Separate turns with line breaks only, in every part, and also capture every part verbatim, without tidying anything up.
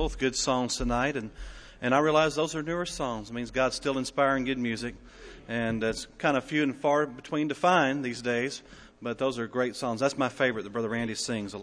both good songs tonight, and, and I realize those are newer songs. It means God's still inspiring good music, and it's kind of few and far between to find these days, but those are great songs. That's my favorite that Brother Randy sings.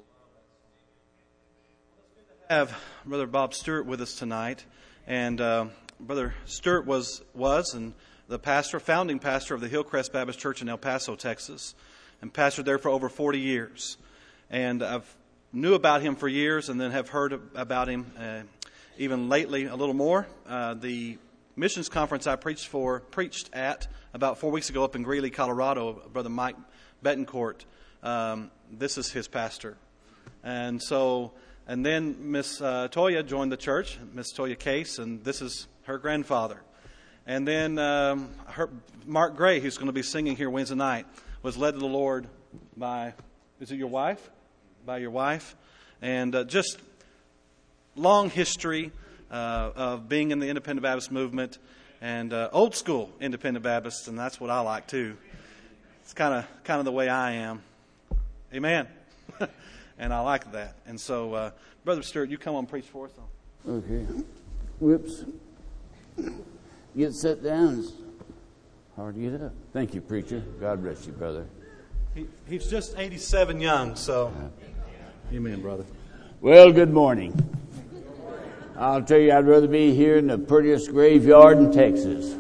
I have Brother Bob Stewart with us tonight, and uh, Brother Stewart was was and the pastor, founding pastor of the Hillcrest Baptist Church in El Paso, Texas, and pastored there for over forty years. And I've knew about him for years, and then have heard about him uh, even lately a little more. Uh, the missions conference I preached for, preached at about four weeks ago up in Greeley, Colorado, Brother Mike Betancourt. Um, this is his pastor, and so and then Miss uh, Toya joined the church, Miss Toya Case, and this is her grandfather. And then um, her, Mark Gray, who's going to be singing here Wednesday night, was led to the Lord by, is it your wife? By your wife. And uh, just long history uh, of being in the Independent Baptist movement and uh, old school Independent Baptists, and that's what I like too. It's kind of kind of the way I am. Amen. And I like that. And so, uh, Brother Stewart, you come on and preach for us.
Okay. Whoops. Get set down. It's hard to get up. Thank you, preacher. God bless you, brother.
He, he's just eighty-seven young, so. Amen, brother.
Well, good morning. I'll tell you, I'd rather be here in the prettiest graveyard in Texas.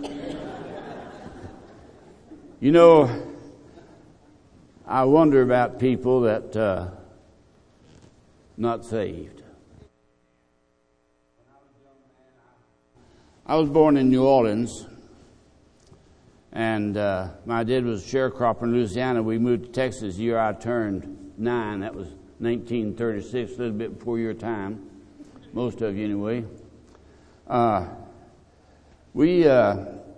You know, I wonder about people that uh, not saved. I was born in New Orleans, and uh, my dad was a sharecropper in Louisiana. We moved to Texas the year I turned nine. That was nineteen thirty-six, a little bit before your time, most of you anyway. Uh, we, uh,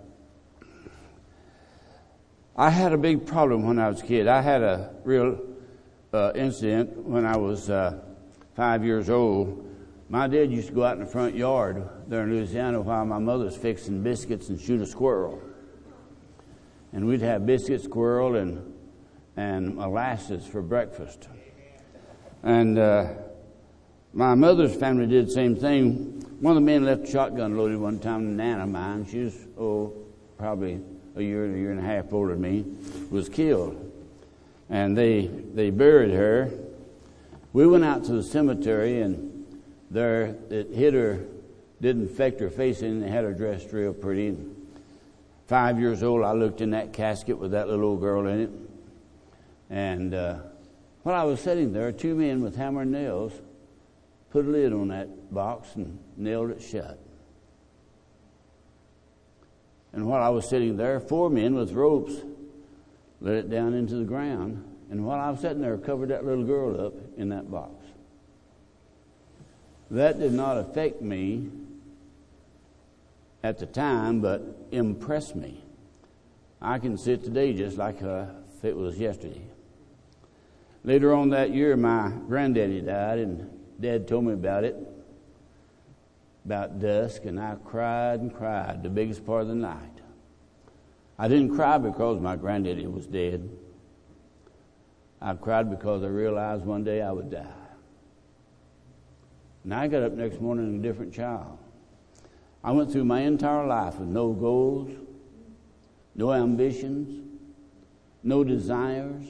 I had a big problem when I was a kid. I had a real uh, incident when I was uh, five years old. My dad used to go out in the front yard there in Louisiana while my mother was fixing biscuits and shoot a squirrel. And we'd have biscuit, squirrel, and and molasses for breakfast. And uh, my mother's family did the same thing. One of the men left a shotgun loaded one time, and Nana mine, she was, oh, probably a year, a year and a half older than me, was killed. And they they buried her. We went out to the cemetery, and there, it hit her, didn't affect her face in, they had her dressed real pretty. Five years old, I looked in that casket with that little old girl in it. And uh, while I was sitting there, two men with hammer and nails put a lid on that box and nailed it shut. And while I was sitting there, four men with ropes let it down into the ground. And while I was sitting there, covered that little girl up in that box. That did not affect me at the time, but impressed me. I can see it today just like uh, if it was yesterday. Later on that year, my granddaddy died, and Dad told me about it, about dusk, and I cried and cried the biggest part of the night. I didn't cry because my granddaddy was dead. I cried because I realized one day I would die. And I got up next morning a different child. I went through my entire life with no goals, no ambitions, no desires.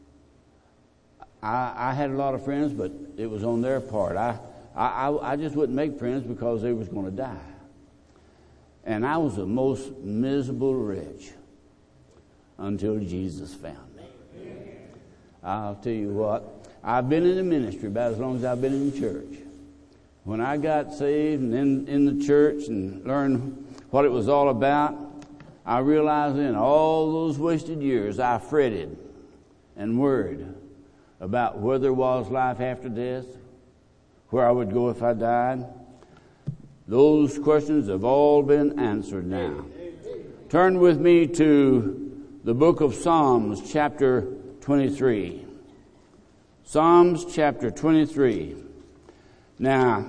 I, I had a lot of friends, but it was on their part. I, I, I just wouldn't make friends because they was going to die. And I was the most miserable wretch until Jesus found me. I'll tell you what, I've been in the ministry about as long as I've been in the church. When I got saved and in, in the church and learned what it was all about, I realized in all those wasted years I fretted and worried about whether there was life after death, where I would go if I died. Those questions have all been answered now. Turn with me to the book of Psalms, chapter twenty-three. Psalms, chapter twenty-three. Now,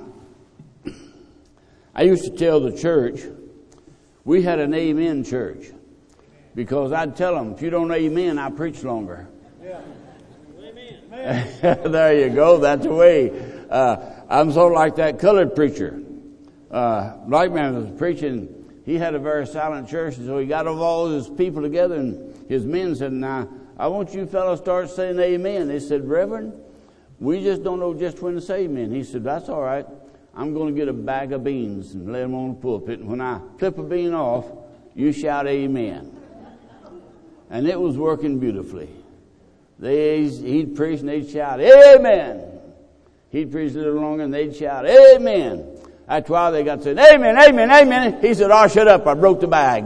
I used to tell the church, we had an amen church, because I'd tell them, if you don't amen, I preach longer. Yeah. Amen. There you go. That's the way. uh, I'm sort of like that colored preacher. Uh, black man was preaching. He had a very silent church, and so he got all his people together, and his men said, now, I want you fellows to start saying amen. They said, Reverend, we just don't know just when to say amen. He said, that's all right. I'm going to get a bag of beans and lay them on the pulpit, and when I flip a bean off, you shout amen. And it was working beautifully. They, he'd preach and they'd shout, amen. He'd preach a little longer and they'd shout, amen. After a while they got to say, amen, amen, amen. He said, oh, shut up, I broke the bag.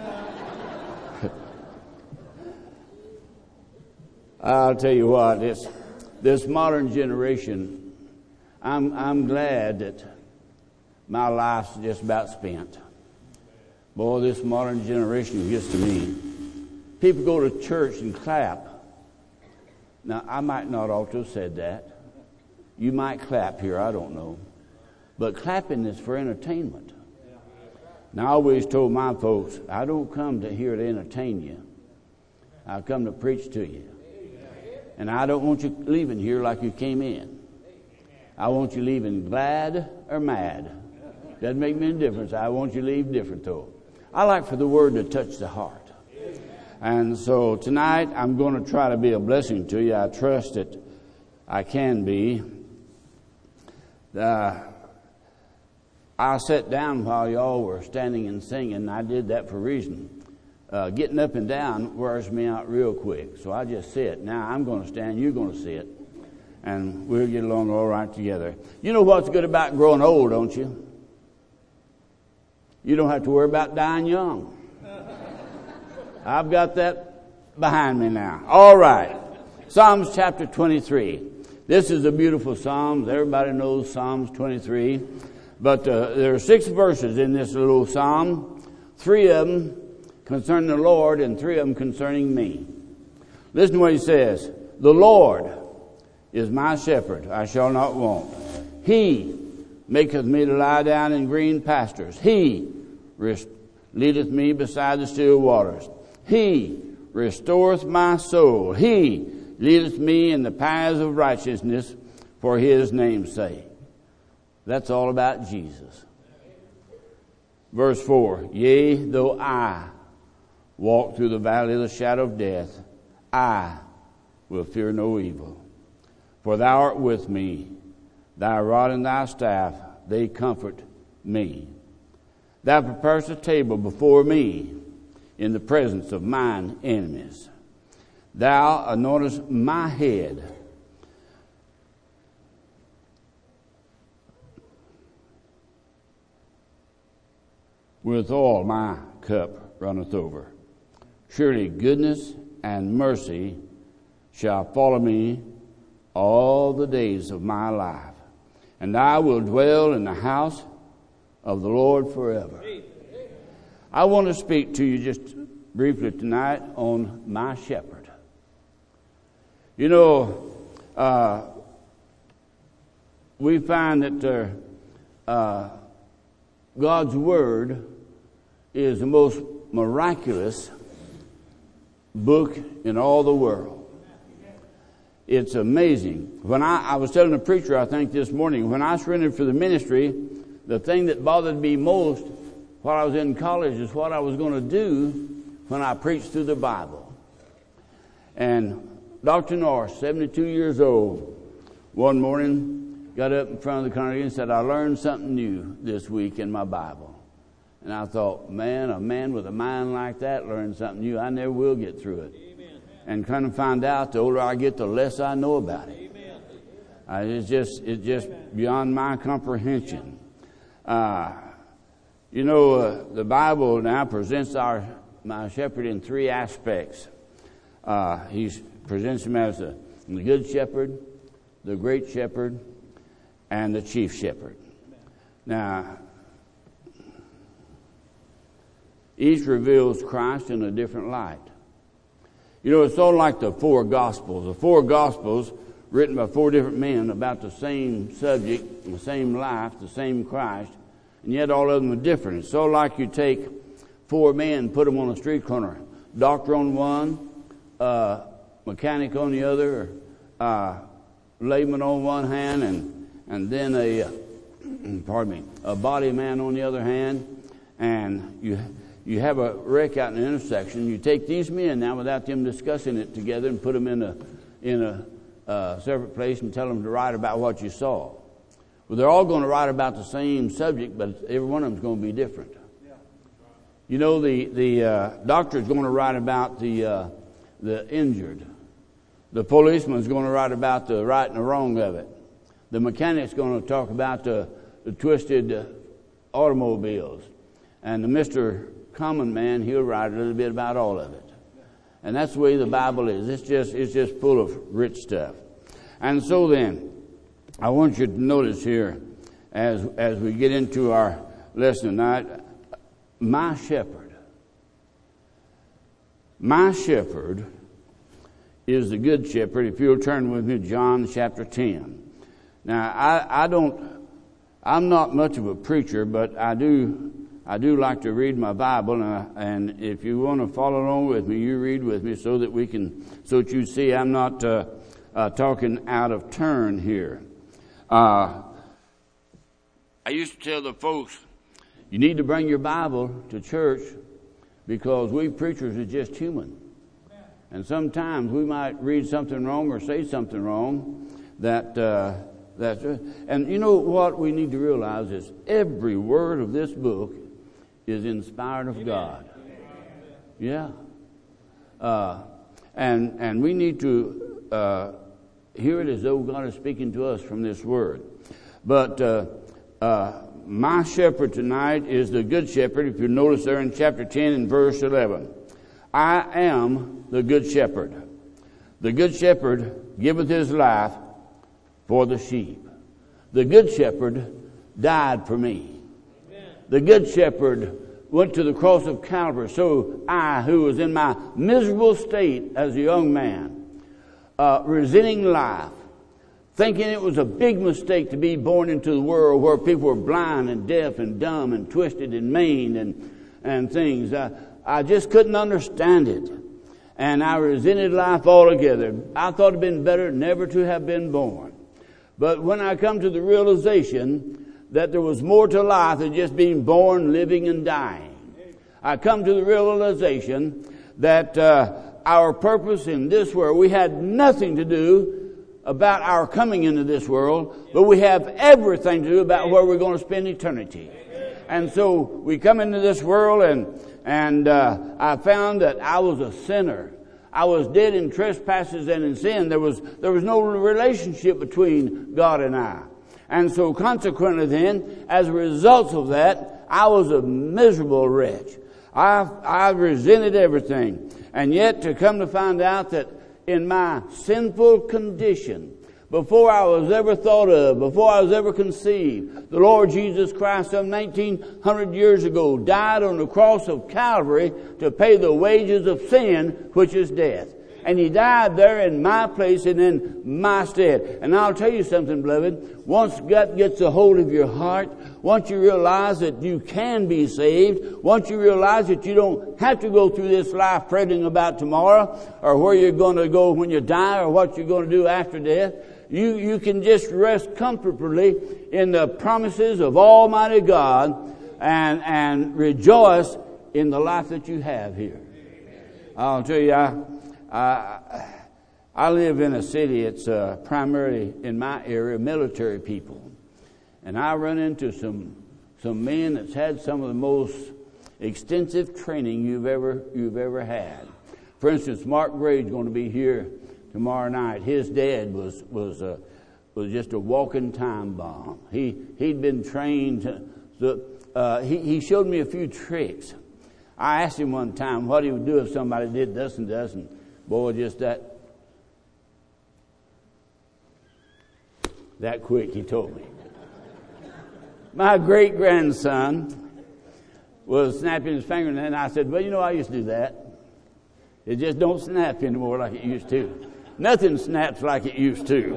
I'll tell you what, this, this modern generation, I'm, I'm glad that my life's just about spent. Boy, this modern generation gets to me. People go to church and clap. Now, I might not ought to have said that. You might clap here, I don't know. But clapping is for entertainment. Now, I always told my folks, I don't come to here to entertain you. I come to preach to you. And I don't want you leaving here like you came in. I want you leaving glad or mad. Doesn't make me any difference. I want you to leave different, though. I like for the word to touch the heart. And so tonight, I'm going to try to be a blessing to you. I trust that I can be. Uh, I sat down while y'all were standing and singing. I did that for a reason. Uh, getting up and down wears me out real quick. So I just sit. Now I'm going to stand. You're going to sit. And we'll get along all right together. You know what's good about growing old, don't you? You don't have to worry about dying young. I've got that behind me now. All right. Psalms chapter twenty-three. This is a beautiful psalm. Everybody knows Psalms twenty-three. But uh, there are six verses in this little psalm. Three of them concerning the Lord and three of them concerning me. Listen to what he says. The Lord is my shepherd. I shall not want. He maketh me to lie down in green pastures. He rest- leadeth me beside the still waters. He restoreth my soul. He leadeth me in the paths of righteousness for his name's sake. That's all about Jesus. Verse four. Yea, though I walk through the valley of the shadow of death, I will fear no evil. For thou art with me. Thy rod and thy staff, they comfort me. Thou preparest a table before me in the presence of mine enemies. Thou anointest my head with oil, my cup runneth over. Surely goodness and mercy shall follow me all the days of my life, and I will dwell in the house of the Lord forever. I want to speak to you just briefly tonight on my shepherd. You know, uh, we find that uh, uh, God's Word is the most miraculous book in all the world. It's amazing. When I, I was telling the preacher, I think this morning, when I surrendered for the ministry, the thing that bothered me most while I was in college is what I was going to do when I preached through the Bible. And Doctor Norris, seventy-two years old, one morning got up in front of the congregation and said, I learned something new this week in my Bible. And I thought, man, a man with a mind like that learned something new. I never will get through it. Amen. And kind of find out, the older I get, the less I know about it. Uh, it's just, it's just beyond my comprehension. Uh, you know, uh, the Bible now presents our my shepherd in three aspects. Uh, he presents him as a, the good shepherd, the great shepherd, and the chief shepherd. Now, each reveals Christ in a different light. You know, it's sort of like the four Gospels. The four Gospels written by four different men about the same subject, the same life, the same Christ, and yet all of them are different. It's sort of like you take four men, put them on a street corner, doctor on one, uh, mechanic on the other, uh, layman on one hand, and and then a, pardon me, a body man on the other hand, and you you have a wreck out in the intersection. You take these men now without them discussing it together and put them in a in a uh, separate place and tell them to write about what you saw. Well, they're all going to write about the same subject, but every one of them is going to be different. You know, the the uh, doctor is going to write about the uh, the injured. The policeman is going to write about the right and the wrong of it. The mechanic is going to talk about the, the twisted uh, automobiles. And the Mister Common Man, he'll write a little bit about all of it. And that's the way the Bible is. It's just it's just full of rich stuff. And so then, I want you to notice here, as as we get into our lesson tonight, my shepherd. My shepherd is the good shepherd. If you'll turn with me to John chapter ten. Now, I, I don't, I'm not much of a preacher, but I do, I do like to read my Bible, and, I, and if you want to follow along with me, you read with me so that we can, so that you see I'm not uh, uh, talking out of turn here. Uh, I used to tell the folks, you need to bring your Bible to church because we preachers are just human. And sometimes we might read something wrong or say something wrong that, uh, that's, and you know what we need to realize is every word of this book is inspired of God. Yeah. Uh, and, and we need to, uh, hear it as though God is speaking to us from this word. But, uh, uh, my shepherd tonight is the good shepherd. If you notice there in chapter ten and verse eleven. I am the good shepherd. The good shepherd giveth his life for the sheep. The good shepherd died for me. Amen. The good shepherd went to the cross of Calvary. So I, who was in my miserable state as a young man, uh, resenting life, thinking it was a big mistake to be born into the world where people were blind and deaf and dumb and twisted and maimed and, and things. Uh, I just couldn't understand it. And I resented life altogether. I thought it'd been better never to have been born. But when I come to the realization that there was more to life than just being born, living, and dying, I come to the realization that uh, our purpose in this world, we had nothing to do about our coming into this world, but we have everything to do about where we're going to spend eternity. And so we come into this world, and and uh, I found that I was a sinner. I was dead in trespasses and in sin. There was there was no relationship between God and I. And so consequently then, as a result of that, I was a miserable wretch. I I resented everything. And yet to come to find out that in my sinful condition, before I was ever thought of, before I was ever conceived, the Lord Jesus Christ some nineteen hundred years ago died on the cross of Calvary to pay the wages of sin, which is death. And He died there in my place and in my stead. And I'll tell you something, beloved. Once God gets a hold of your heart, once you realize that you can be saved, once you realize that you don't have to go through this life fretting about tomorrow or where you're going to go when you die or what you're going to do after death, you, you can just rest comfortably in the promises of Almighty God and, and rejoice in the life that you have here. I'll tell you, I, I, I live in a city, it's uh, primarily in my area, military people. And I run into some some men that's had some of the most extensive training you've ever you've ever had. For instance, Mark Grade's going to be here tomorrow night. His dad was was a, was just a walking time bomb. He he'd been trained. To, to, uh, he he showed me a few tricks. I asked him one time what he would do if somebody did this and this, and boy, just that that quick he told me. My great-grandson was snapping his finger, and I said, well, you know, I used to do that. It just don't snap anymore like it used to. Nothing snaps like it used to.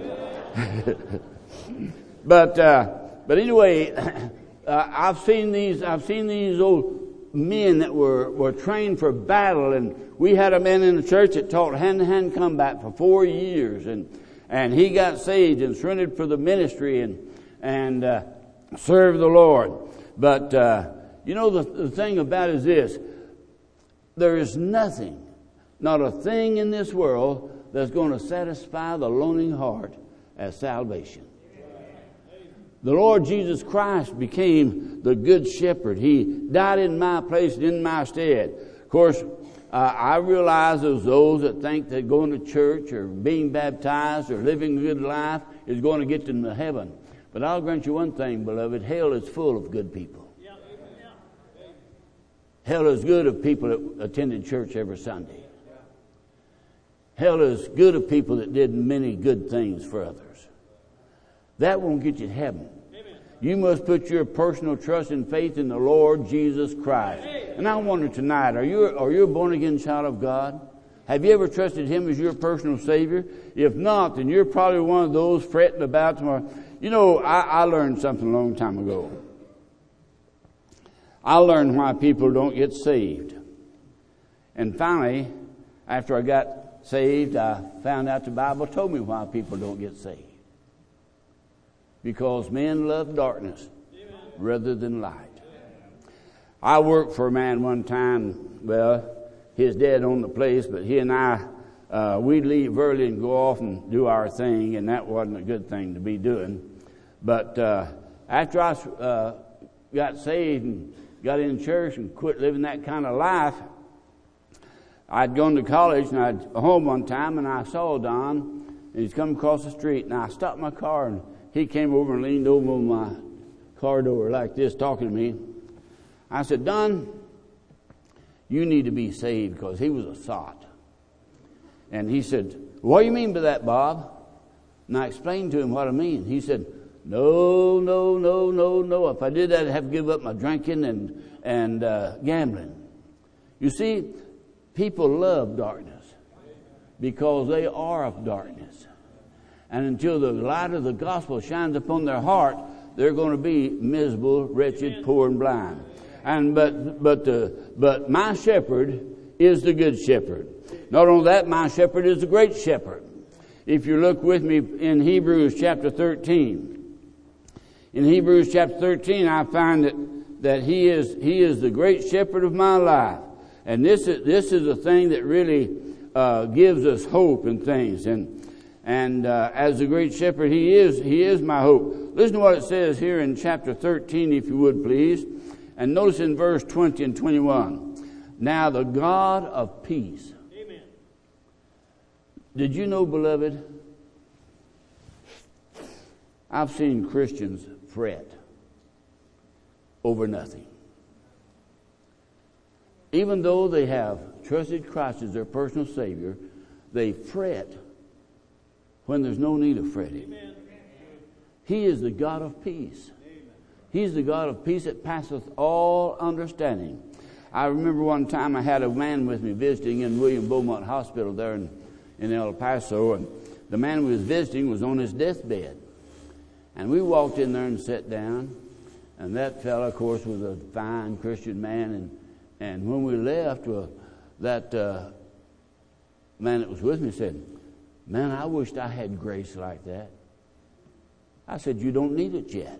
but uh, but anyway, uh, I've seen these I've seen these old men that were, were trained for battle, and we had a man in the church that taught hand-to-hand combat for four years, and and he got saved and surrendered for the ministry, and and uh, serve the Lord. But, uh, you know, the, the thing about it is this. There is nothing, not a thing in this world that's going to satisfy the longing heart as salvation. The Lord Jesus Christ became the good shepherd. He died in my place and in my stead. Of course, uh, I realize there's those that think that going to church or being baptized or living a good life is going to get them to heaven. But I'll grant you one thing, beloved. Hell is full of good people. Hell is good of people that attended church every Sunday. Hell is good of people that did many good things for others. That won't get you to heaven. Amen. You must put your personal trust and faith in the Lord Jesus Christ. Amen. And I wonder tonight, are you, are you a born-again child of God? Have you ever trusted Him as your personal Savior? If not, then you're probably one of those fretting about tomorrow. You know, I, I learned something a long time ago. I learned why people don't get saved. And finally, after I got saved, I found out the Bible told me why people don't get saved. Because men love darkness rather than light. I worked for a man one time. Well, his dad owned the place, but he and I, uh, we'd leave early and go off and do our thing, and that wasn't a good thing to be doing. But uh, after I uh, got saved and got in church and quit living that kind of life, I'd gone to college and I'd home one time and I saw Don, and he's come across the street, and I stopped my car and he came over and leaned over my car door like this, talking to me. I said, Don, you need to be saved, because he was a sot. And he said, what do you mean by that, Bob? And I explained to him what I mean. He said, no, no, no, no, no. If I did that, I'd have to give up my drinking and, and uh, gambling. You see, people love darkness because they are of darkness. And until the light of the gospel shines upon their heart, they're going to be miserable, wretched, poor, and blind. And but but the but my shepherd is the good shepherd. Not only that, my shepherd is the great shepherd. If you look with me in Hebrews chapter thirteen, in Hebrews chapter thirteen, I find that that he is he is the great shepherd of my life, and this is this is a thing that really uh, gives us hope and things. And and uh, as the great shepherd, he is he is my hope. Listen to what it says here in chapter thirteen, if you would please, and notice in verse twenty and twenty-one. Now the God of peace. Amen. Did you know, beloved, I've seen Christians fret over nothing. Even though they have trusted Christ as their personal Savior, they fret when there's no need of fretting. Amen. He is the God of peace. Amen. He's the God of peace that passeth all understanding. I remember one time I had a man with me visiting in William Beaumont Hospital there in, in El Paso, and the man we was visiting was on his deathbed. And we walked in there and sat down, and that fellow, of course, was a fine Christian man. And, and when we left, well, that uh, man that was with me said, man, I wished I had grace like that. I said, you don't need it yet.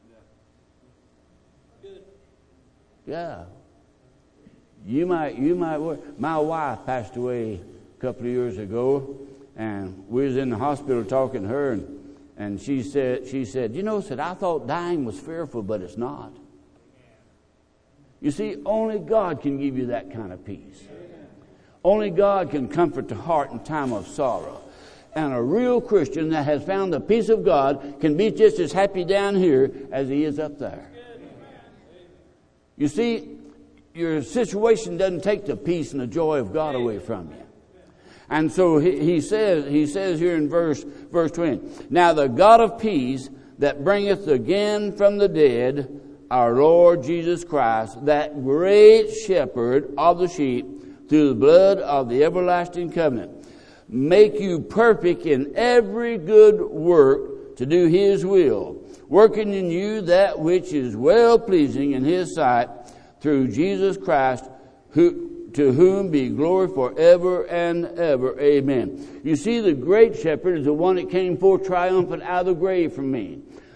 Yeah. You might, you might work. My wife passed away a couple of years ago, and we was in the hospital talking to her, and, and she said, she said, you know, said, I thought dying was fearful, but it's not. You see, only God can give you that kind of peace. Only God can comfort the heart in time of sorrow. And a real Christian that has found the peace of God can be just as happy down here as he is up there. You see, your situation doesn't take the peace and the joy of God away from you. And so he, he says, he says here in verse, verse twenty, now the God of peace that bringeth again from the dead our Lord Jesus Christ, that great shepherd of the sheep, through the blood of the everlasting covenant, make you perfect in every good work to do His will, working in you that which is well-pleasing in His sight, through Jesus Christ, who, to whom be glory forever and ever. Amen. You see, the great shepherd is the one that came forth triumphant out of the grave from me.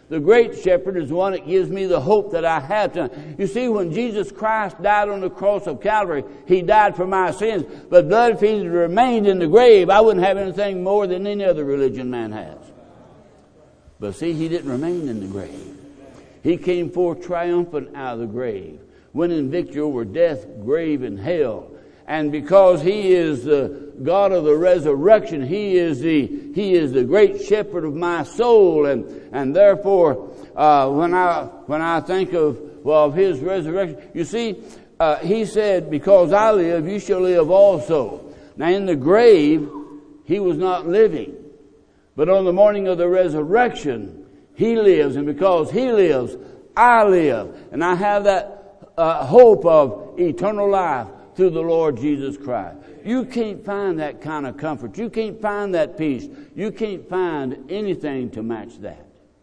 The great shepherd is the one that gives me the hope that I have tonight. You see, when Jesus Christ died on the cross of Calvary, He died for my sins. But blood, if He had remained in the grave, I wouldn't have anything more than any other religion man has. But see, He didn't remain in the grave. He came forth triumphant out of the grave, winning victory over death, grave, and hell. And because He is the God of the resurrection, He is the He is the great shepherd of my soul, and and therefore, uh, when I when I think of well of His resurrection, you see, uh, He said, "Because I live, you shall live also." Now, in the grave, He was not living, but on the morning of the resurrection, He lives, and because He lives, I live, and I have that uh, hope of eternal life through the Lord Jesus Christ. You can't find that kind of comfort. You can't find that peace. You can't find anything to match that.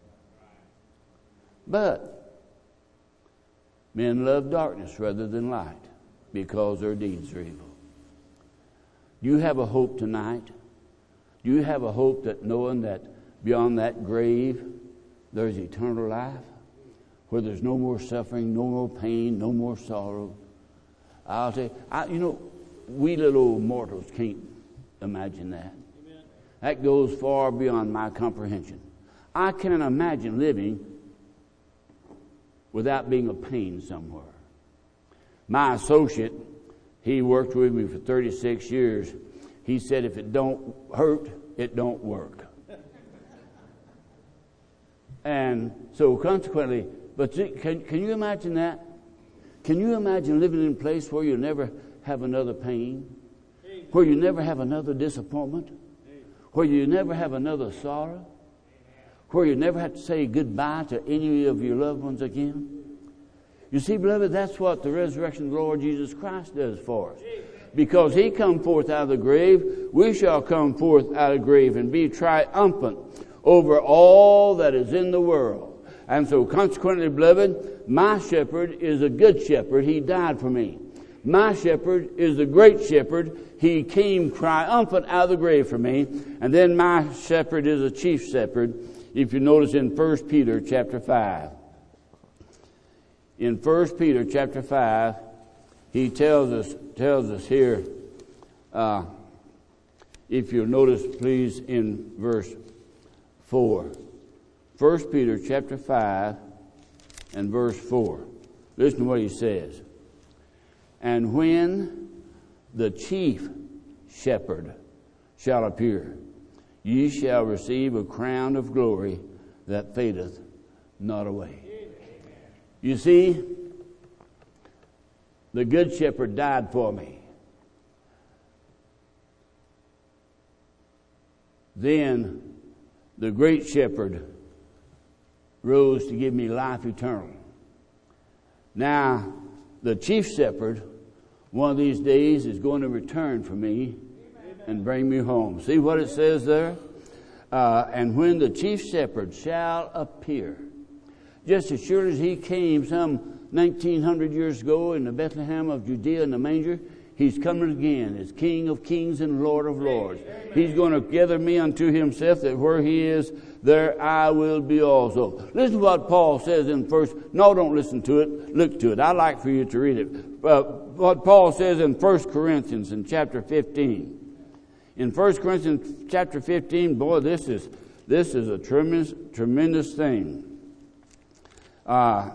But men love darkness rather than light because their deeds are evil. Do you have a hope tonight? Do you have a hope that knowing that beyond that grave there's eternal life, where there's no more suffering, no more pain, no more sorrow? I'll tell you, I, you know, we little old mortals can't imagine that. Amen. That goes far beyond my comprehension. I can't imagine living without being a pain somewhere. My associate, he worked with me for thirty-six years. He said, if it don't hurt, it don't work. And so consequently, but can, can you imagine that? Can you imagine living in a place where you never have another pain? Where you never have another disappointment? Where you never have another sorrow? Where you never have to say goodbye to any of your loved ones again? You see, beloved, that's what the resurrection of the Lord Jesus Christ does for us. Because He come forth out of the grave, we shall come forth out of the grave and be triumphant over all that is in the world. And so consequently, beloved, my shepherd is a good shepherd. He died for me. My shepherd is the great shepherd. He came triumphant out of the grave for me. And then my shepherd is a chief shepherd. If you notice in First Peter chapter five. In First Peter chapter five, he tells us tells us here, uh, if you'll notice please in verse four. First Peter chapter five and verse four. Listen to what he says. And when the chief shepherd shall appear, ye shall receive a crown of glory that fadeth not away. You see, the good shepherd died for me. Then the great shepherd rose to give me life eternal. Now, the chief shepherd, one of these days, is going to return for me and bring me home. See what it says there? Uh, and when the chief shepherd shall appear, just as surely as He came some nineteen hundred years ago in the Bethlehem of Judea in the manger, He's coming again as King of kings and Lord of lords. Amen. He's going to gather me unto Himself, that where He is, there I will be also. Listen to what Paul says in first. No, don't listen to it. Look to it. I'd like for you to read it. Uh, what Paul says in First Corinthians in chapter fifteen. In First Corinthians chapter fifteen, boy, this is this is a tremendous tremendous thing. Uh,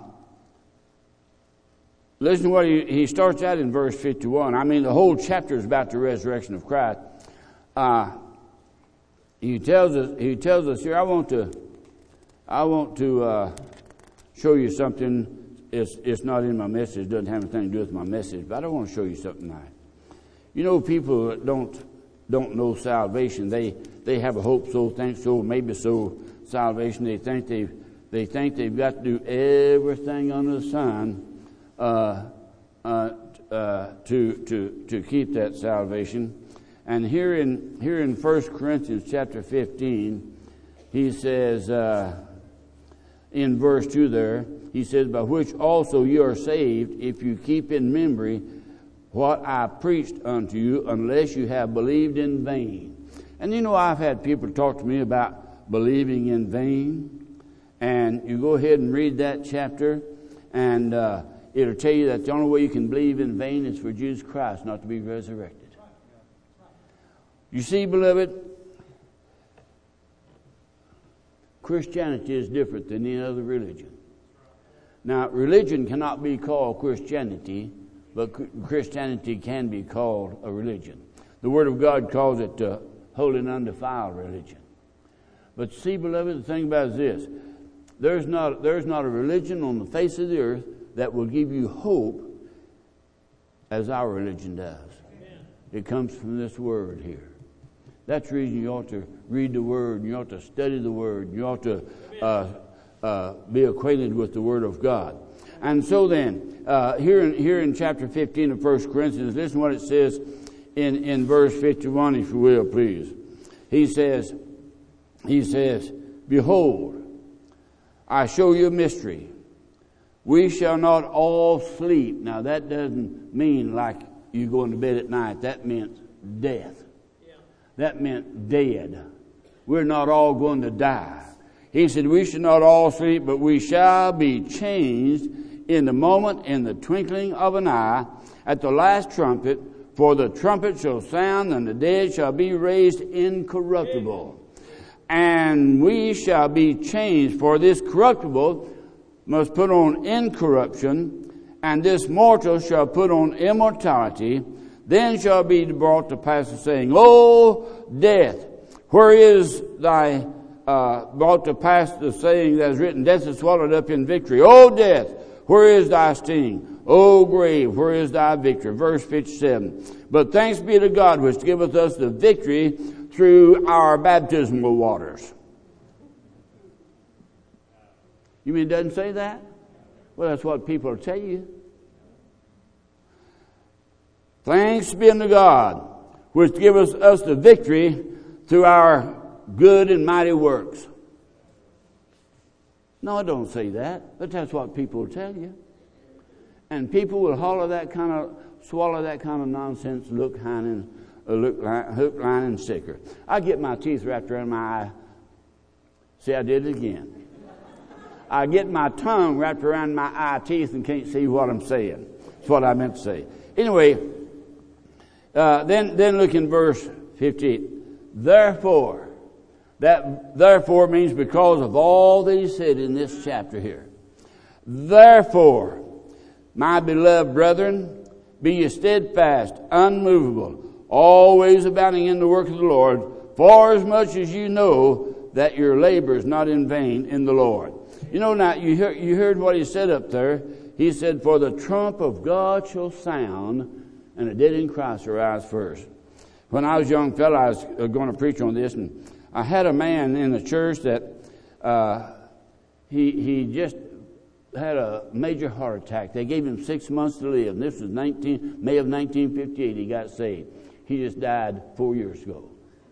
listen to what he, he starts out in verse fifty-one. I mean, the whole chapter is about the resurrection of Christ. Uh, he tells us. He tells us here. I want to. I want to uh, show you something. It's it's not in my message. It doesn't have anything to do with my message. But I want to show you something tonight. You know, people that don't don't know salvation. They they have a hope, so think so, maybe so. Salvation. They think they they think they've got to do everything under the sun uh, uh, uh, to to to keep that salvation. And here in here in First Corinthians chapter fifteen, he says uh, in verse two there, he says, "By which also you are saved, if you keep in memory what I preached unto you, unless you have believed in vain." And you know, I've had people talk to me about believing in vain. And you go ahead and read that chapter, and uh, it'll tell you that the only way you can believe in vain is for Jesus Christ not to be resurrected. You see, beloved, Christianity is different than any other religion. Now, religion cannot be called Christianity, but Christianity can be called a religion. The Word of God calls it the holy and undefiled religion. But see, beloved, the thing about it is this. There's not, there's not a religion on the face of the earth that will give you hope as our religion does. Amen. It comes from this Word here. That's the reason you ought to read the Word. You ought to study the Word. You ought to uh, uh, be acquainted with the Word of God. And so then, uh, here in here in chapter fifteen of First Corinthians, listen to what it says in, in verse fifty-one, if you will, please. He says, he says, "Behold, I show you a mystery. We shall not all sleep." Now that doesn't mean like you going to bed at night. That meant death. Yeah. That meant dead. We're not all going to die. He said, "We shall not all sleep, but we shall be changed in the moment, in the twinkling of an eye, at the last trumpet. For the trumpet shall sound, and the dead shall be raised incorruptible. And we shall be changed. For this corruptible must put on incorruption, and this mortal shall put on immortality. Then shall be brought to pass the saying, O death, where is thy uh, brought to pass the saying that is written, death is swallowed up in victory. O death, where is thy sting? O grave, where is thy victory?" Verse fifty-seven. "But thanks be to God, which giveth us the victory through our baptismal waters." You mean it doesn't say that? Well, that's what people will tell you. "Thanks be unto God, which giveth us the victory through our good and mighty works." No, I don't say that, but that's what people will tell you. And people will holler that kind of, swallow that kind of nonsense, look, line and, uh, look, line, hook, line, and sinker. I get my teeth wrapped around my eye. See, I did it again. I get my tongue wrapped around my eye teeth and can't see what I'm saying. That's what I meant to say. Anyway, uh, then then look in verse fifty-eight. "Therefore," that therefore means because of all that he said in this chapter here. "Therefore, my beloved brethren, be ye steadfast, unmovable, always abounding in the work of the Lord, for as much as you know that your labor is not in vain in the Lord." You know, now, you heard, you heard what he said up there. He said, "For the trump of God shall sound, and the dead in Christ shall rise first." When I was a young fellow, I was going to preach on this, and I had a man in the church that uh, he he just had a major heart attack. They gave him six months to live. And this was nineteen May of nineteen fifty-eight. He got saved. He just died four years ago.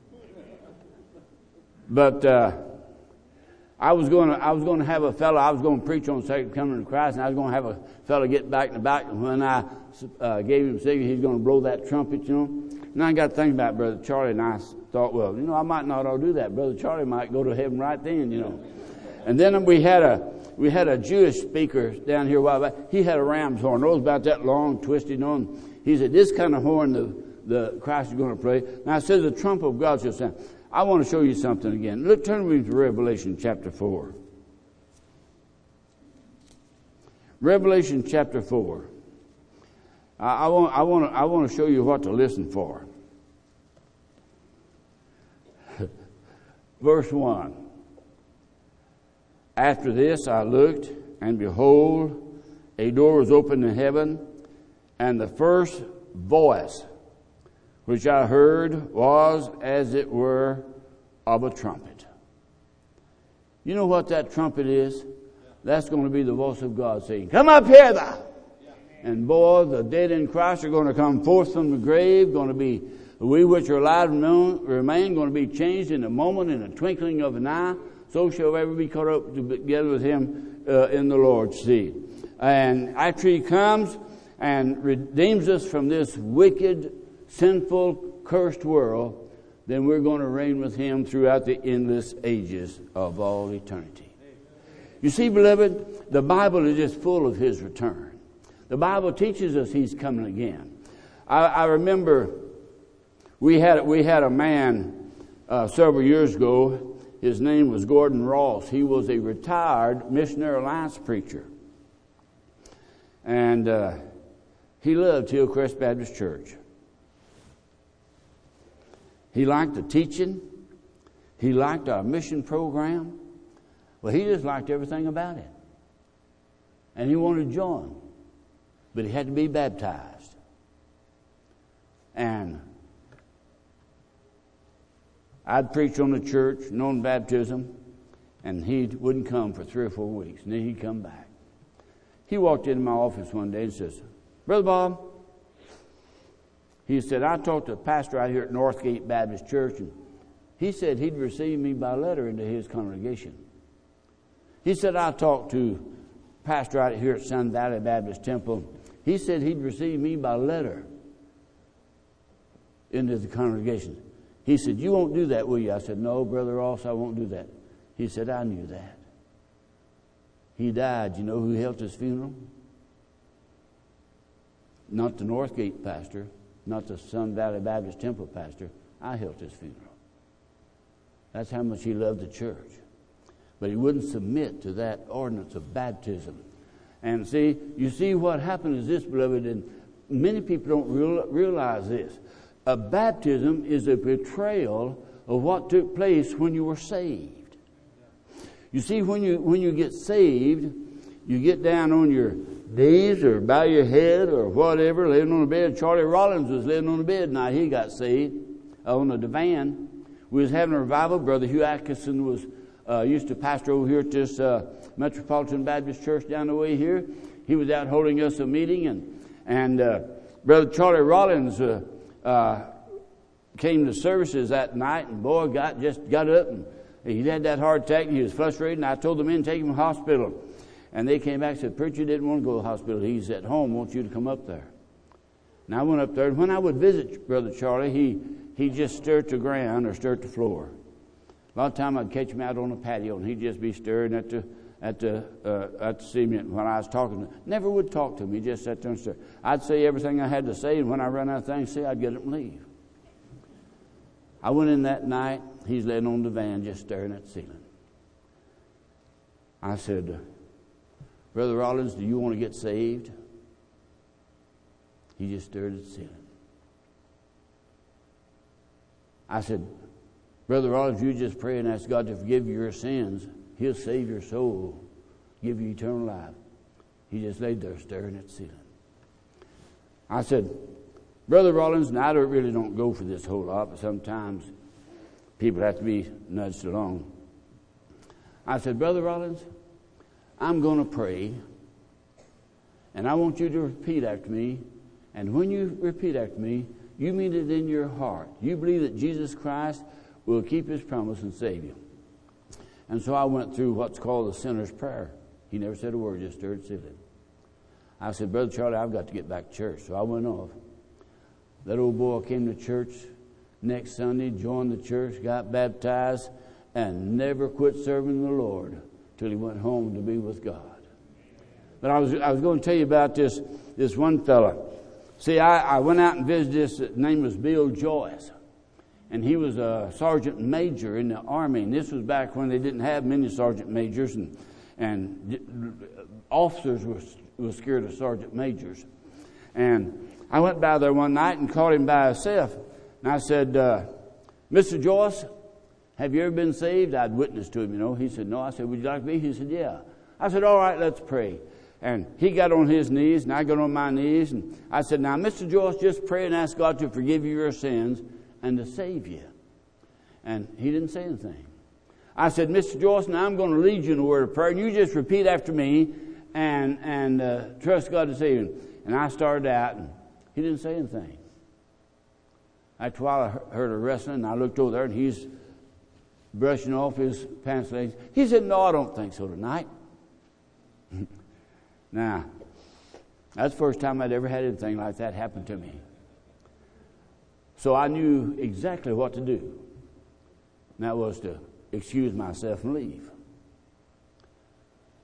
But uh, I was going to I was going to have a fellow. I was going to preach on the second coming of Christ, and I was going to have a fellow get back in the back. And when I uh, gave him a signal, he's going to blow that trumpet, you know. And I got to think about Brother Charlie, and I thought, well, you know, I might not all do that. Brother Charlie might go to heaven right then, you know. And then we had a we had a Jewish speaker down here a while back. He had a ram's horn. It was about that long, twisted, you know. And he said, "This kind of horn the the Christ is going to play." Now it says the trump of God shall sound. I want to show you something again. Look, turn with me to Revelation chapter four. Revelation chapter four. I, I want I want to, I want to show you what to listen for. Verse one. "After this I looked, and behold, a door was opened in heaven, and the first voice which I heard was as it were of a trumpet." You know what that trumpet is? That's going to be the voice of God saying, "Come up here, thou." And boy, the dead in Christ are going to come forth from the grave, going to be, we which are alive and remain, going to be changed in a moment, in a twinkling of an eye. So shall ever be caught up together with him uh, in the Lord's seat. And after he comes and redeems us from this wicked, sinful, cursed world, then we're going to reign with him throughout the endless ages of all eternity. You see, beloved, the Bible is just full of His return. The Bible teaches us He's coming again. I, I remember we had we had a man uh, several years ago. His name was Gordon Ross. He was a retired Missionary Alliance preacher. And uh, he loved Hillcrest Baptist Church. He liked the teaching. He liked our mission program. Well, he just liked everything about it. And he wanted to join. But he had to be baptized. And I'd preach on the church, known baptism, and he wouldn't come for three or four weeks. And then he'd come back. He walked into my office one day and says, Brother Bob, he said, I talked to a pastor out here at Northgate Baptist Church, and he said he'd receive me by letter into his congregation. He said, I talked to a pastor out here at Sun Valley Baptist Temple. He said he'd receive me by letter into the congregation. He said, you won't do that, will you? I said, no, Brother Ross, I won't do that. He said, I knew that. He died. You know who held his funeral? Not the Northgate pastor, not the Sun Valley Baptist Temple pastor. I held his funeral. That's how much he loved the church. But he wouldn't submit to that ordinance of baptism. And see, you see what happened is this, beloved, and many people don't real, realize this. A baptism is a betrayal of what took place when you were saved. You see, when you when you get saved, you get down on your knees or bow your head or whatever, laying on the bed. Charlie Rollins was laying on the bed now he got saved on the divan. We was having a revival. Brother Hugh Atkinson was uh, used to pastor over here at this uh, Metropolitan Baptist Church down the way here. He was out holding us a meeting, and and uh, Brother Charlie Rollins uh, uh, came to services that night, and boy got just got up and he had that heart attack, and he was frustrated, and I told the men, take him to the hospital. And they came back and said, Preacher didn't want to go to the hospital. He's at home. Wants you to come up there. And I went up there, and when I would visit Brother Charlie, he, he just stirred the ground or stirred the floor. A lot of time I'd catch him out on the patio, and he'd just be stirring at the at the uh, at the cement when I was talking to him. Never would talk to me. He just sat there and stirred. I'd say everything I had to say, and when I ran out of things to say, I'd get up and leave. I went in that night. He's laying on the van just staring at the ceiling. I said, Brother Rollins, do you want to get saved? He just stared at the ceiling. I said, Brother Rollins, you just pray and ask God to forgive you your sins. He'll save your soul, give you eternal life. He just laid there staring at the ceiling. I said, Brother Rollins, and I don't, really don't go for this whole lot, but sometimes people have to be nudged along. I said, Brother Rollins, I'm going to pray, and I want you to repeat after me. And when you repeat after me, you mean it in your heart. You believe that Jesus Christ will keep His promise and save you. And so I went through what's called the sinner's prayer. He never said a word, just stirred the ceiling. I said, Brother Charlie, I've got to get back to church. So I went off. That old boy came to church next Sunday, joined the church, got baptized, and never quit serving the Lord till he went home to be with God. But I was I was going to tell you about this this one fella. See, I, I went out and visited this. His name was Bill Joyce, and he was a sergeant major in the Army. And this was back when they didn't have many sergeant majors, and and officers were were scared of sergeant majors. And I went by there one night and caught him by himself. And I said, uh, Mister Joyce, have you ever been saved? I'd witnessed to him, you know. He said, no. I said, would you like me? He said, yeah. I said, all right, let's pray. And he got on his knees, and I got on my knees. And I said, now, Mister Joyce, just pray and ask God to forgive you your sins and to save you. And he didn't say anything. I said, Mister Joyce, now I'm going to lead you in a word of prayer, and you just repeat after me and, and uh, trust God to save you. And I started out, and he didn't say anything. After a while, I heard her wrestling, and I looked over there, and he's brushing off his pants legs. He said, no, I don't think so tonight. Now, that's the first time I'd ever had anything like that happen to me. So I knew exactly what to do. And that was to excuse myself and leave.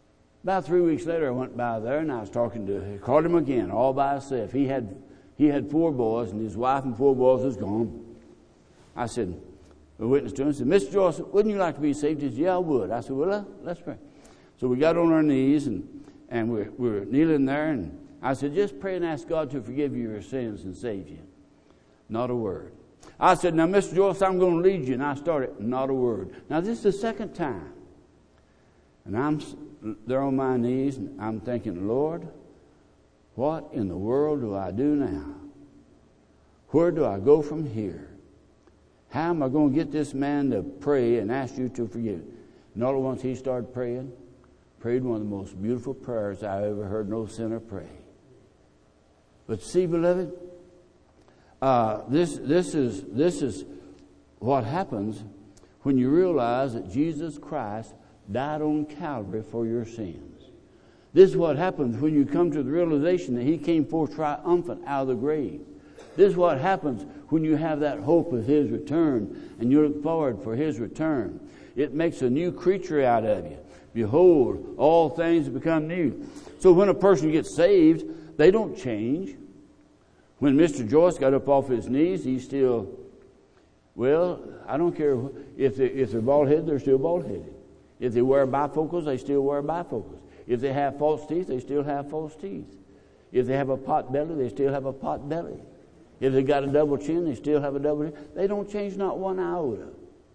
About three weeks later, I went by there, and I was talking to him. Called him again, all by himself. He had he had four boys, and his wife and four boys was gone. I said, a witness to him, I said, Mister Joyce, wouldn't you like to be saved? He said, yeah, I would. I said, well, let's pray. So we got on our knees, and, and we're, we're kneeling there, and I said, just pray and ask God to forgive you your sins and save you. Not a word. I said, now, Mister Joyce, I'm going to lead you. And I started, not a word. Now, this is the second time. And I'm there on my knees, and I'm thinking, Lord, what in the world do I do now? Where do I go from here? How am I going to get this man to pray and ask you to forgive him? And all at once he started praying. Prayed one of the most beautiful prayers I ever heard no sinner pray. But see, beloved, uh, this this is this is what happens when you realize that Jesus Christ died on Calvary for your sins. This is what happens when you come to the realization that He came forth triumphant out of the grave. This is what happens when you have that hope of His return and you look forward for His return. It makes a new creature out of you. Behold, all things become new. So when a person gets saved, they don't change. When Mister Joyce got up off his knees, he's still, well, I don't care if, they, if they're bald-headed, they're still bald-headed. If they wear bifocals, they still wear bifocals. If they have false teeth, they still have false teeth. If they have a pot belly, they still have a pot belly. If they got a double chin, they still have a double chin. They don't change not one iota,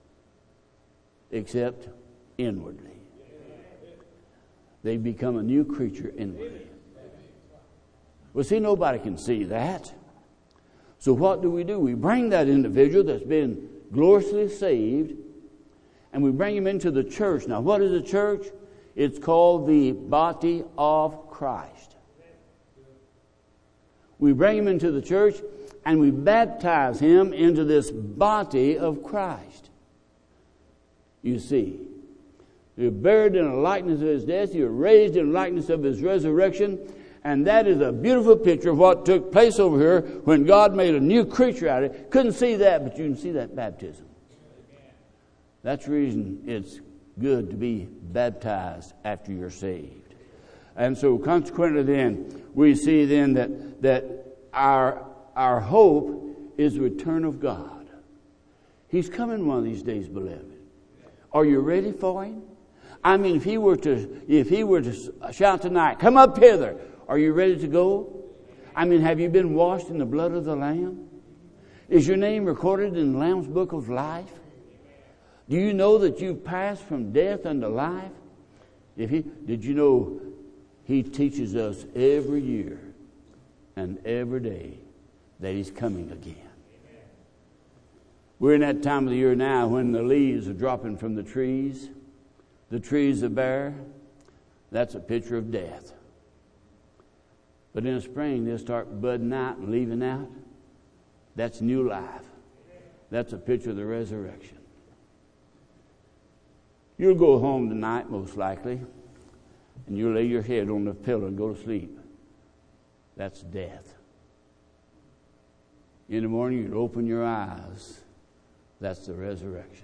except inwardly. They become a new creature inwardly. Well, see, nobody can see that. So what do we do? We bring that individual that's been gloriously saved, and we bring him into the church. Now, what is the church? It's called the body of Christ. We bring him into the church, and we baptize him into this body of Christ. You see, you're buried in a likeness of his death. You're raised in a likeness of his resurrection. And that is a beautiful picture of what took place over here when God made a new creature out of it. Couldn't see that, but you can see that baptism. That's the reason it's good to be baptized after you're saved. And so consequently then, we see then that, that our, our hope is the return of God. He's coming one of these days, beloved. Are you ready for him? I mean, if he were to, if he were to shout tonight, come up hither, are you ready to go? I mean, have you been washed in the blood of the Lamb? Is your name recorded in the Lamb's book of life? Do you know that you've passed from death unto life? If he, did you know he teaches us every year and every day that he's coming again? We're in that time of the year now when the leaves are dropping from the trees. The trees are bare. That's a picture of death. But in the spring, they'll start budding out and leaving out. That's new life. That's a picture of the resurrection. You'll go home tonight, most likely, and you'll lay your head on the pillow and go to sleep. That's death. In the morning, you'll open your eyes. That's the resurrection.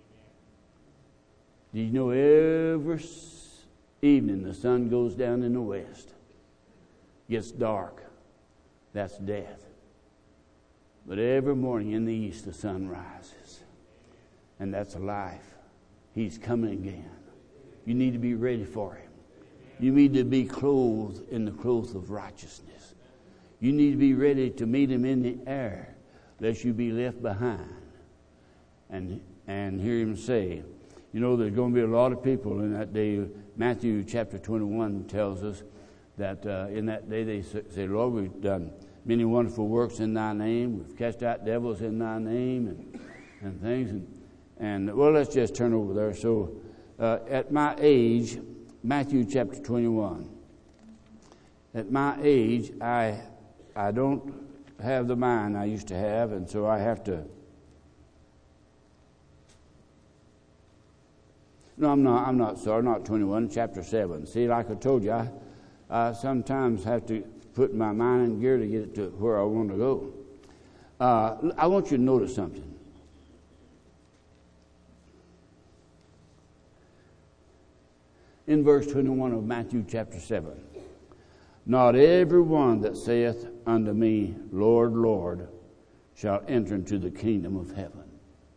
Do you know every evening the sun goes down in the west? Gets dark. That's death. But every morning in the east the sun rises. And that's life. He's coming again. You need to be ready for him. You need to be clothed in the clothes of righteousness. You need to be ready to meet him in the air, lest you be left behind. And, and hear him say, you know, there's going to be a lot of people in that day. Matthew chapter twenty-one tells us that uh, in that day they say, Lord, we've done many wonderful works in thy name. We've cast out devils in thy name and, and things. And, and, well, let's just turn over there. So uh, at my age, Matthew chapter twenty-one, at my age, I I don't have the mind I used to have, and so I have to. No, I'm not. I'm not sorry. Not twenty-one. Chapter seven. See, like I told you, I, I sometimes have to put my mind in gear to get it to where I want to go. Uh, I want you to notice something. In verse twenty-one of Matthew chapter seven. Not every one that saith unto me, Lord, Lord, shall enter into the kingdom of heaven,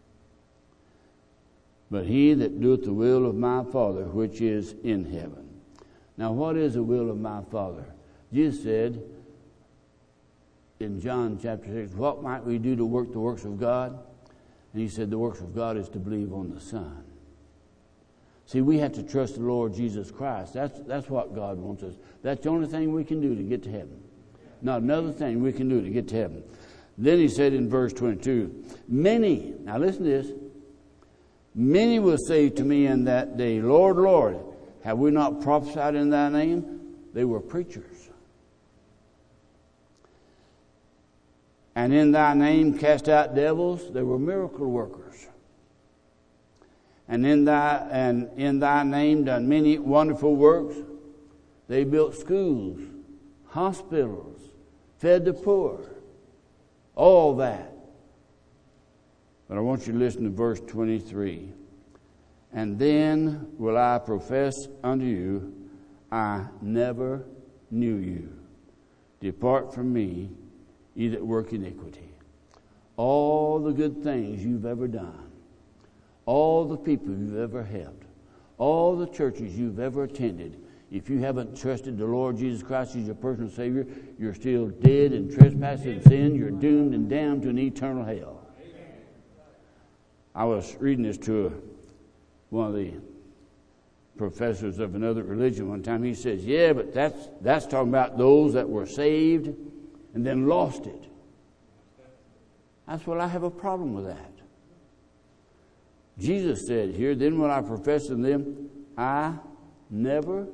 but he that doeth the will of my Father which is in heaven. Now, what is the will of my Father? Jesus said in John chapter six, what might we do to work the works of God? And he said the works of God is to believe on the Son. See, we have to trust the Lord Jesus Christ. That's, that's what God wants us. That's the only thing we can do to get to heaven. Not another thing we can do to get to heaven. Then he said in verse twenty-two, many, now listen to this, many will say to me in that day, Lord, Lord, have we not prophesied in thy name? They were preachers. And in thy name cast out devils. They were miracle workers. And in thy and in thy name done many wonderful works. They built schools, hospitals, fed the poor, all that. But I want you to listen to verse twenty-three. And then will I profess unto you, I never knew you. Depart from me, ye that work iniquity. All the good things you've ever done, all the people you've ever helped, all the churches you've ever attended, if you haven't trusted the Lord Jesus Christ as your personal Savior, you're still dead in trespass and sin. You're doomed and damned to an eternal hell. I was reading this to a, one of the professors of another religion one time. He says, yeah, but that's, that's talking about those that were saved and then lost it. That's what I have a problem with that. Jesus said here, then will I profess unto them, I never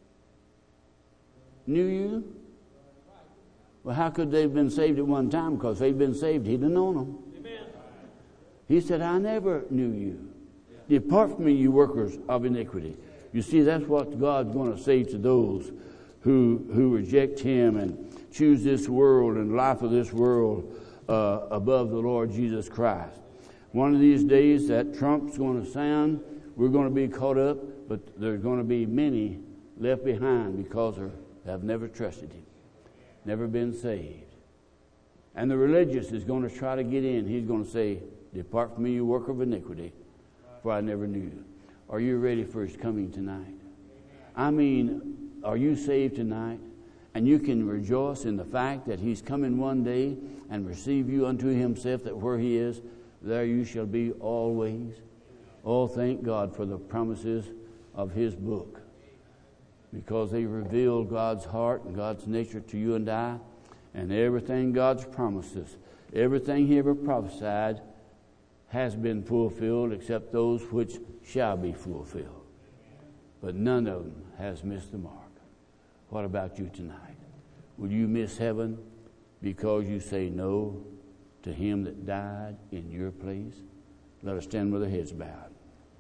knew you. Well, how could they have been saved at one time? Because they've been saved, he'd have known them. Amen. He said, I never knew you. Yeah. Depart from me, you workers of iniquity. You see, that's what God's going to say to those who who reject him and choose this world and life of this world uh, above the Lord Jesus Christ. One of these days, that trump's going to sound. We're going to be caught up, but there's going to be many left behind because they have never trusted him, never been saved. And the religious is going to try to get in. He's going to say, depart from me, you worker of iniquity, for I never knew you. Are you ready for his coming tonight? I mean, are you saved tonight? And you can rejoice in the fact that he's coming one day and receive you unto himself, that where he is, there you shall be always. Oh, thank God for the promises of his book, because they reveal God's heart and God's nature to you and I, and everything God's promises, everything he ever prophesied has been fulfilled, except those which shall be fulfilled. But none of them has missed the mark. What about you tonight? Will you miss heaven because you say no to him that died in your place? Let us stand with our heads bowed.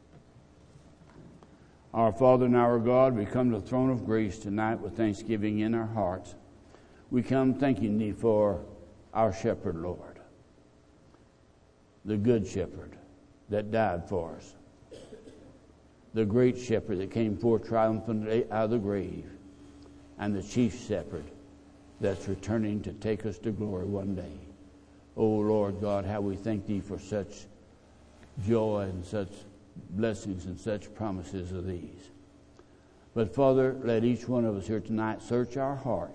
Our Father and our God, we come to the throne of grace tonight with thanksgiving in our hearts. We come thanking thee for our shepherd, Lord, the good shepherd that died for us, the great shepherd that came forth triumphantly out of the grave, and the chief shepherd that's returning to take us to glory one day. Oh, Lord God, how we thank thee for such joy and such blessings and such promises of these. But Father, let each one of us here tonight search our hearts,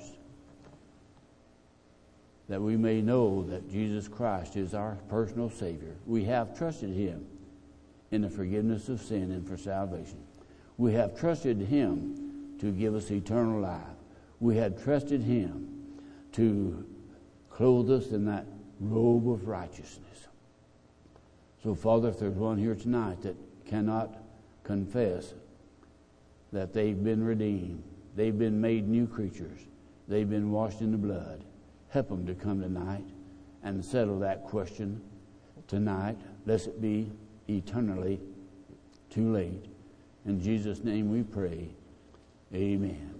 that we may know that Jesus Christ is our personal Savior. We have trusted him in the forgiveness of sin and for salvation. We have trusted him to give us eternal life. We have trusted him to clothe us in that robe of righteousness. So, Father, if there's one here tonight that cannot confess that they've been redeemed, they've been made new creatures, they've been washed in the blood, help them to come tonight and settle that question tonight, lest it be eternally too late. In Jesus' name we pray. Amen.